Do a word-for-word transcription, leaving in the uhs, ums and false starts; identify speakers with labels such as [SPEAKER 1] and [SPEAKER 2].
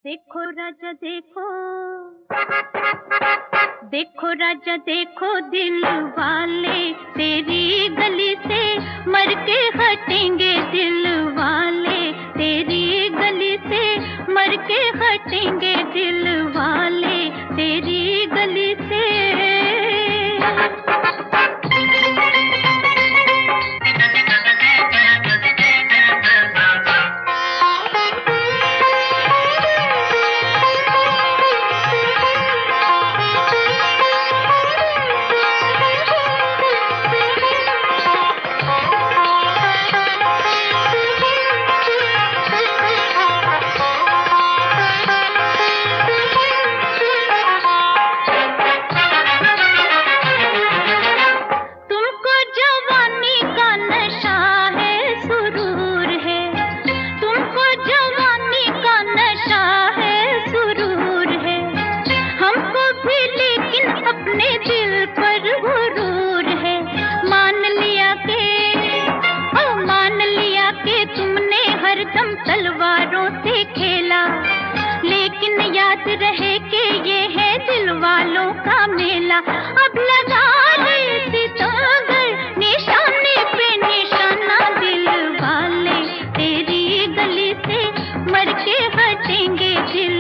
[SPEAKER 1] देखो राजा देखो, देखो राजा देखो, दिल वाले तेरी गली से मर के हटेंगे। दिल वाले तेरी गली से मर के हटेंगे। दिल वाले तेरी गली से। हरदम तलवारों से खेला, लेकिन याद रहे कि ये है दिल वालों का मेला। अब लगा ले सितागर निशाने पे निशाना। दिल वाले तेरी गली से मर के हटेंगे। दिल